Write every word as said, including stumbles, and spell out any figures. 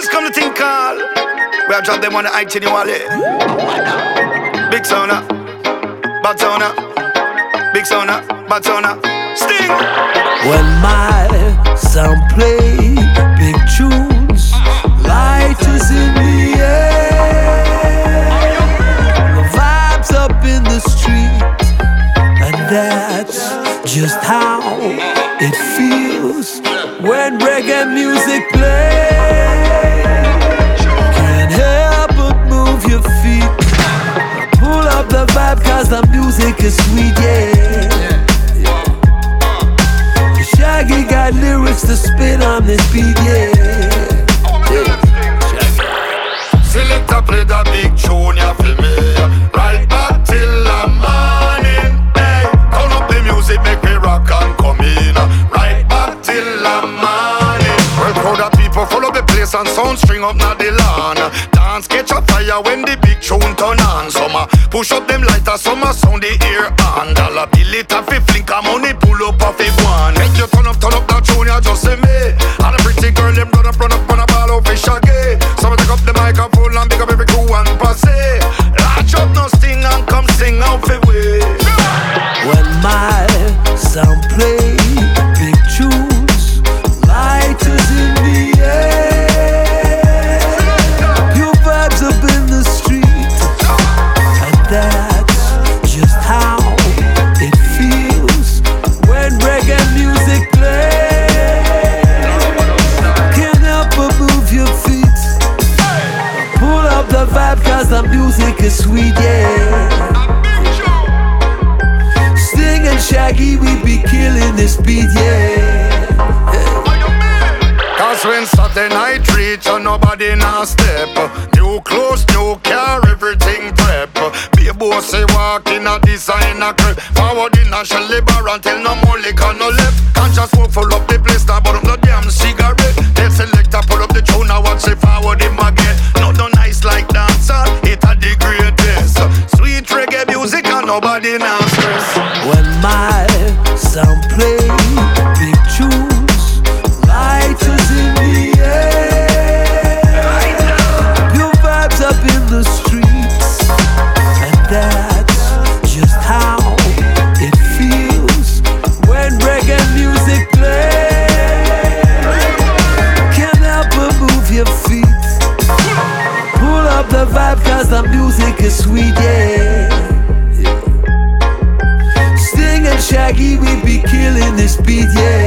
Boss come to think call. We are drop them on the I T N wallet. Big Sona, Bad Sona, Big Sona, Bad Sona, Sting. When my sound play big tunes, light is in the air, the vibes up in the street, and that's just how it feels when reggae music plays. Can't help but move your feet, pull up the vibe cause the music is sweet, yeah. Shaggy got lyrics to spit on this beat, yeah. Selector play the big tune, you feel me? Right back till the morning, hey. Turn up the music, make me rock and come in. Right back till the morning. Well, crowd of people full up the place and sound string up na the lawn. Dance catch a fire when the big tune turn on. Some a push up them lighters, some a sound the ear on. Dollar bill it a fi flick a money pull up a fi one. Make you turn up, turn up that tune, you just say me. And the pretty girl them run up, run up on a ball out fi shaggy. Some take up the microphone and big up every crew and passe. Latch up no sting and come sing out fi way. When my sound play big tunes, light is in the air, pure vibes up in the street, and that's just how it feels when reggae music plays. Can't help but move your feet, pull up the vibe cause the music is sweet, yeah. Sting and Shaggy, we be killing this beat, yeah. Cause when Saturday night reach and nobody now step, new clothes, new car, everything prep. Be a boss say walk in a designer crib, forward in a shell bar until no more liquor no left. Can't just smoke full up the place now, but up no damn cigarette. Tell selector pull up the tune now watch it forward him again. Not no nice like dancer, it a the greatest. Sweet reggae music and nobody now stress. When my sound play big tunes, light is in the air, pure vibes up in the streets, and that's just how it feels when reggae music plays. Can't help but move your feet, pull up the vibe cause the music is sweet, yeah. Sting and Shaggy, we be killing this beat, yeah.